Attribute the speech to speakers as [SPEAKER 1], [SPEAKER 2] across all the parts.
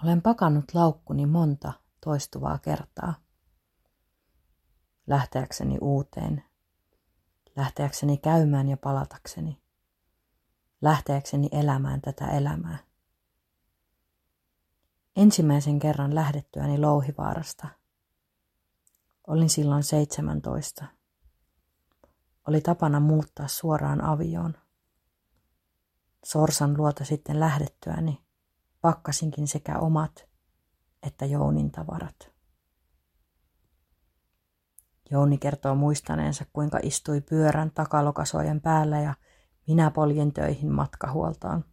[SPEAKER 1] Olen pakannut laukkuni monta toistuvaa kertaa. Lähteäkseni uuteen, lähteäkseni käymään ja palatakseni, lähteäkseni elämään tätä elämää. Ensimmäisen kerran lähdettyäni Louhivaarasta. Olin silloin 17. Oli tapana muuttaa suoraan avioon. Sorsan luota sitten lähdettyäni pakkasinkin sekä omat että Jounin tavarat. Jouni kertoo muistaneensa, kuinka istui pyörän takalokasojen päällä ja minä poljen töihin matkahuoltoon.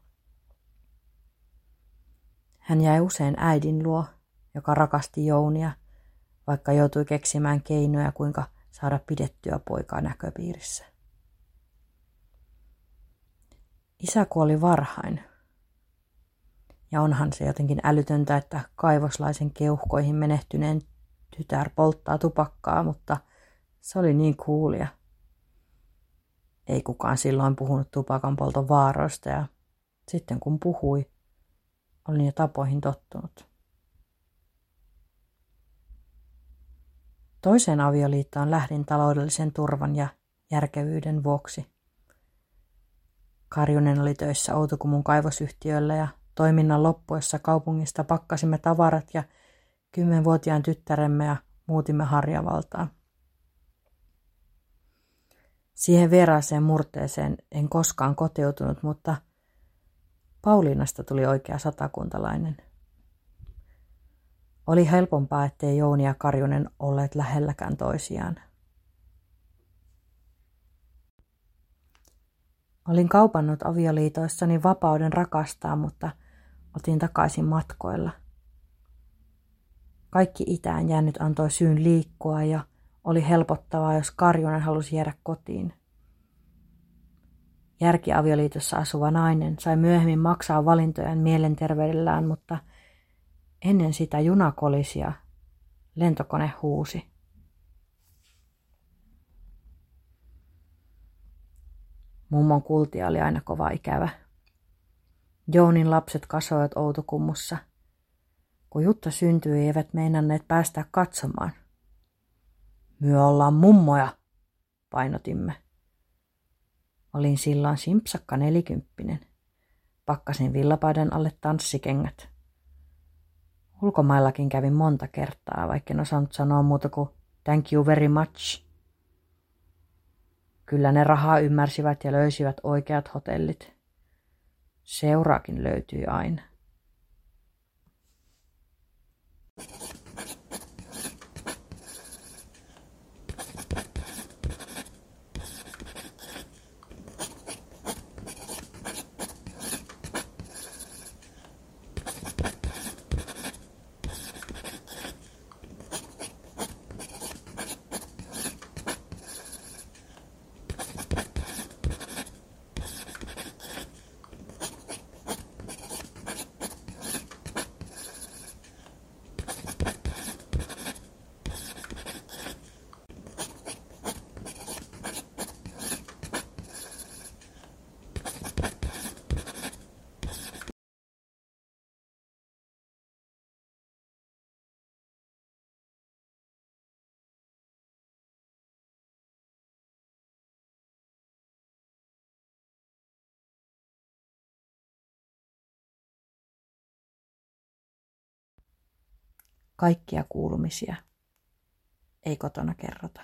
[SPEAKER 1] Hän jäi usein äidin luo, joka rakasti Jounia, vaikka joutui keksimään keinoja, kuinka saada pidettyä poikaa näköpiirissä. Isä kuoli varhain. Ja onhan se jotenkin älytöntä, että kaivoslaisen keuhkoihin menehtyneen tytär polttaa tupakkaa, mutta se oli niin coolia. Ei kukaan silloin puhunut tupakan polton vaaroista ja sitten kun puhui, olin jo tapoihin tottunut. Toiseen avioliittoon lähdin taloudellisen turvan ja järkevyyden vuoksi. Karjunen oli töissä Outokumun kaivosyhtiöllä ja toiminnan loppuessa kaupungista pakkasimme tavarat ja 10-vuotiaan tyttäremme ja muutimme Harjavaltaan. Siihen vieraaseen murteeseen en koskaan kotiutunut, mutta Pauliinasta tuli oikea satakuntalainen. Oli helpompaa, ettei Jouni ja Karjunen olleet lähelläkään toisiaan. Olin kaupannut avioliitoissani vapauden rakastaa, mutta otin takaisin matkoilla. Kaikki itään jäänyt antoi syyn liikkua ja oli helpottavaa, jos Karjunen halusi jäädä kotiin. Järkiavioliitossa asuva nainen sai myöhemmin maksaa valintojaan mielenterveydellään, mutta ennen sitä juna kolisi ja lentokone huusi. Mummon kultia oli aina kova ikävä. Jounin lapset kasvoivat Outokummussa. Kun Jutta syntyi, eivät meinanneet päästä katsomaan. Myö ollaan mummoja, painotimme. Olin silloin simpsakka 40. Pakkasin villapaidan alle tanssikengät. Ulkomaillakin kävin monta kertaa, vaikka en osannut sanoa muuta kuin thank you very much. Kyllä ne rahaa ymmärsivät ja löysivät oikeat hotellit. Seuraakin löytyi aina. Kaikkia kuulumisia ei kotona kerrota.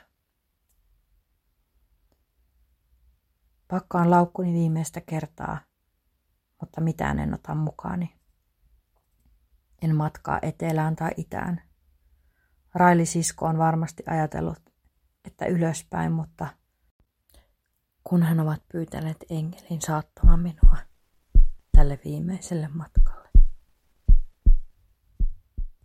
[SPEAKER 1] Pakkaan laukkuni viimeistä kertaa, mutta mitään en ota mukaani. En matkaa etelään tai itään. Raili-sisko on varmasti ajatellut, että ylöspäin, mutta kun hän ovat pyytäneet enkelin saattamaan minua tälle viimeiselle matkalle.